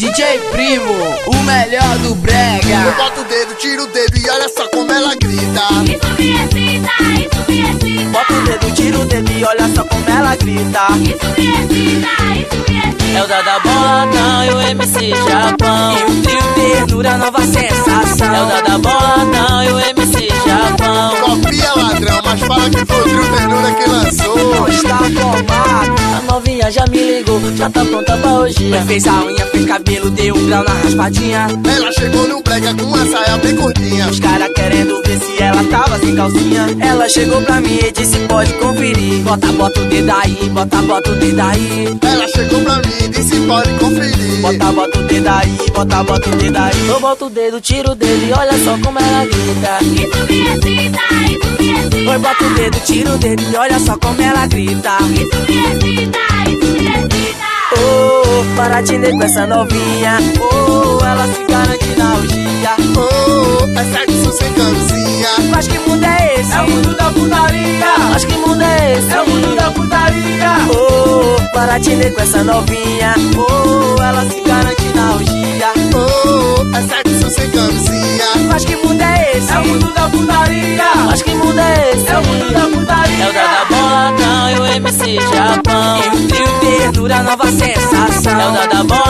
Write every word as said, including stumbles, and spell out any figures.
D J Primo, o melhor do brega. Eu boto o dedo, tiro o dedo e olha só como ela grita. Isso me excita, isso me excita. Bota o dedo, tira o dedo e olha só como ela grita. Isso me excita, isso me excita. É o Dada Boladão e o M C Japão. E o trio Ternura, nova sensação. É o Dada Boladão e o M C Japão. Copia ladrão, mas fala que foi o trio Ternura que lançou. Não está formado, a novinha já me ligou, já tá pronta pra hoje. Fez a unha, fez cabelo, deu um grau na raspadinha. Ela chegou no brega com uma saia bem curtinha. Os caras querendo ver se ela tava sem calcinha. Ela chegou pra mim e disse pode conferir. Bota, bota o dedo aí, bota, bota o dedo aí. Ela chegou pra mim e disse pode conferir. Bota, bota o dedo aí, bota, bota o dedo aí. Eu boto o dedo, tiro o dedo e olha só como ela grita. Isso me excita, isso me excita. Oi, bota o dedo, tira o dedo e olha só como ela grita. Isso me excita, isso me excita. Oh, para de ler com essa novinha. Oh, ela se garante na orgia. Oh, é sexo sem camisinha. Mas que mundo é esse? É o mundo da putaria. Mas que mundo é esse? É o mundo da putaria. Oh, para de ler com essa novinha. Oh, ela se garante na orgia. Oh, é sexo sem camisinha. Mas que mundo é esse? É o mundo da putaria. Mas que mundo é esse? É o mundo da putaria. É o Dada Boladão e o M C Japão. E o trio Ternura, nova sensação. É o Dada Boladão